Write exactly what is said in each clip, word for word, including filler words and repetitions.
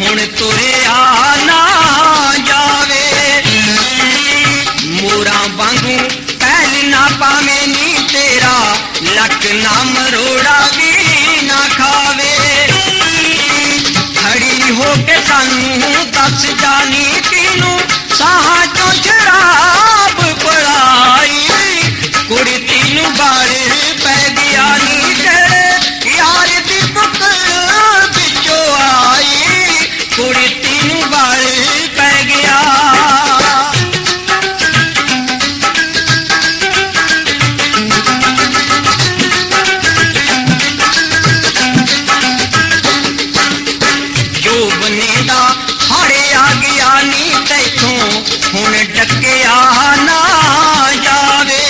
ਹੁਣ ਤੁਰਿਆ ਨਾ ਜਾਵੇ। ਮੋਰਾਂ ਵਾਂਗੂ ਪਹਿਲ ਨਾ ਪਾਵੇਂ ਨੀ ਤੇਰਾ, ਲੱਕ ਨਾ ਮਰੋੜਾ ਵੀ ਨਾ ਖਾਵੇ। ਖੜੀ ਹੋ ਕੇ ਸਾਨੂੰ ਦੱਸ ਜਾਨੀ ਕਿਨੂੰ ਸਾਹਾਂ ਚੋਂ ਸ਼ਰਾਬ ਪੜਾਈ। ਕੁੜੀ ਤੀਨੂੰ ਬਾਲ ਪੈ ਗਿਆ ਨੀ ਤੇਰੇ ਯਾਰ ਦੀ ਪੁੱਤਰ ਵਿੱਚੋਂ ਆਈ। ਕੁੜੀ ਤੀਨੂੰ ਬਾਲ ਪੈ ਗਿਆ। ਬਨੇ ਦਾ ਹਾੜੇ ਆ ਗਿਆ ਨੀ ਤੈਥੋਂ, ਹੁਣ ਡੱਕਿਆ ਨਾ ਜਾਵੇ।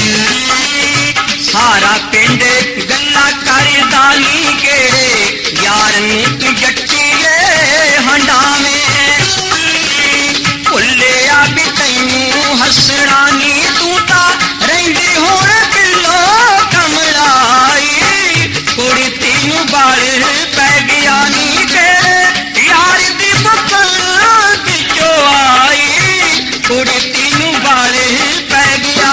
ਸਾਰਾ ਪਿੰਡ ਗੱਲਾਂ ਕਰਦਾ ਨੀ ਕਿਹੜੇ ਯਾਰ ਨੂੰ ਤੂੰ ਜੱਟੀਏ ਹੰਡਾਵੇਂ। ਭੁੱਲਿਆ ਵੀ ਤੈਨੂੰ ਹੱਸਣਾ ਨੀ, ਤੂੰ ਤਾਂ ਰਹਿੰਦੀ ਹੁਣ ਕਿਲੋ ਕਮਲਾਈ। ਕੁੜੀ ਤੈਨੂੰ ਬਾਲ ਪੈ ਗਿਆ ਨੀ ਤੇਰੇ ਯਾਰ ਦੀ ਪੁੱਤਰ ਵਿੱਚੋਂ ਆਈ। ਕੁੜੀ ਤੈਨੂੰ ਬਾਲ ਪੈ ਗਿਆ।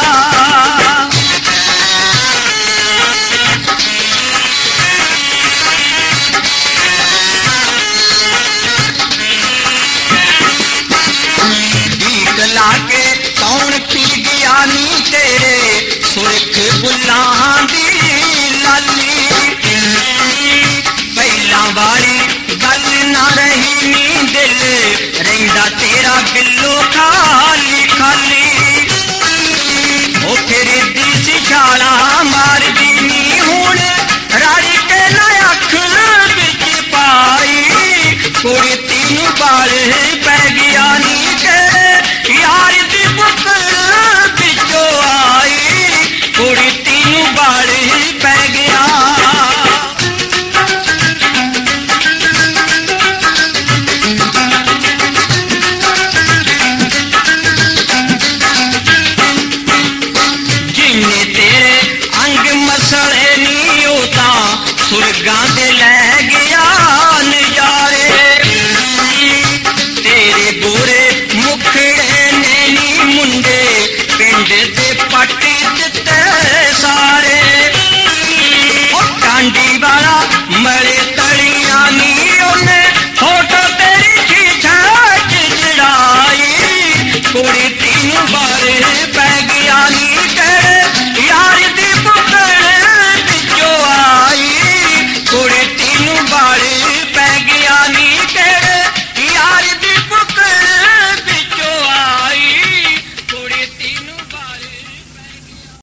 ਢੀਕ ਲਾ ਕੇ ਕੌਣ ਪੀ ਗਿਆ ਨੀ ਤੇਰੇ ਸੁਰਖ ਬੁੱਲਾਂ ਦੀ ਲਾਲੀ। ਪਹਿਲਾਂ ਵਾਲੀ ਗੱਲ ਨਾ ਰਹੀ ਨੀ, ਦਿਲ ਰਹਿੰਦਾ ਤੇਰਾ ਬਿੱਲੋ ਖਾਲੀ ਖਾਲੀ। ਉਹ ਫਿਰਦੀ ਸੀ ਛਾਲਾਂ ਮਾਰਦੀ ਨੀ, ਹੁਣ ਰਾੜੀ ਕੇ ਨਾ ਅੱਖ ਵਿੱਚ ਪਾਈ। ਕੁੜੀ ਤੈਨੂੰ ਬਾਲ ਪੈ ਗਿਆ ਨੀ ਤੇਰੇ ਯਾਰ ਦੀ ਪੁੱਤਰ ਵਿੱਚੋਂ ਆਈ। ਕੁੜੀ ਤੈਨੂੰ ਬਾਲ ਪੈ ਗਿਆ। ਜਿੰਨੇ ਤੇਰੇ ਅੰਗ ਮਸਲੇ ਨੀ, ਉਹ ਤਾਂ ਸੁਰਗਾਂ ਦੇ ਲੈ